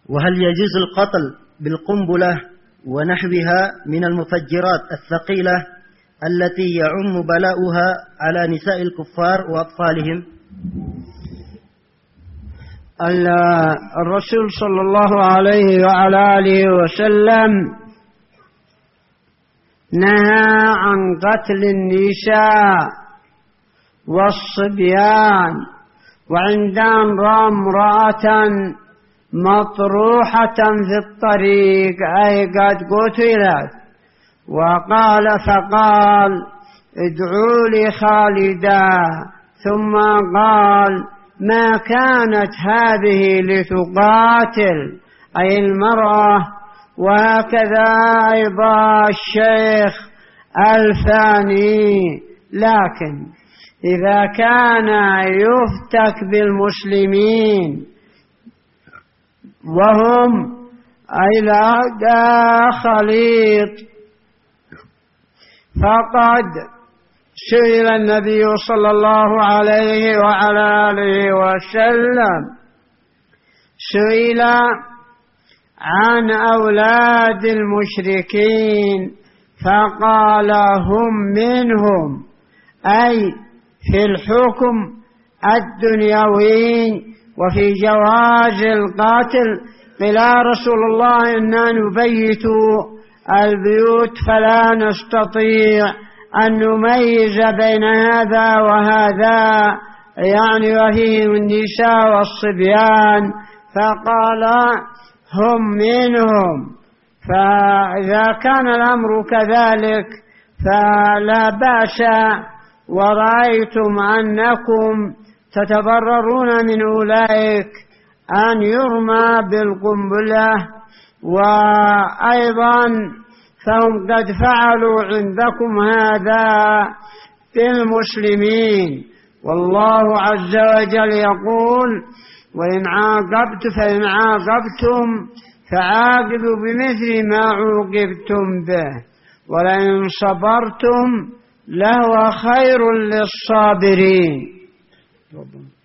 وهل يجوز القتل بالقنبلة ونحوها من المفجرات الثقيلة التي يعم بلاؤها على نساء الكفار وأطفالهم؟ الرسول صلى الله عليه وعلى آله وسلم نهى عن قتل النساء والصبيان، وعندما رأى امرأة مطروحة في الطريق أي قد قتلت فقال ادعوا لي خالدا، ثم قال ما كانت هذه لتقاتل أي المرأة. وهكذا أيضا الشيخ الثاني. لكن إذا كان يفتك بالمسلمين وهم إلى خليط، فقد سئل النبي صلى الله عليه وعلى آله وسلم عن أولاد المشركين فقال هم منهم، أي في الحكم الدنيوي وفي جواز القاتل. قال رسول الله إنا نبيت البيوت فلا نستطيع أن نميز بين هذا وهذا، يعني وفيهم النساء والصبيان، فقال هم منهم. فإذا كان الأمر كذلك فلا بأس، ورأيتم أنكم تتضررون من أولئك أن يرمى بالقنبلة، وأيضا فهم قد فعلوا عندكم هذا بالمسلمين. والله عز وجل يقول فإن عاقبتم فعاقبوا بمثل ما عوقبتم به ولئن صبرتم لهو خير للصابرين.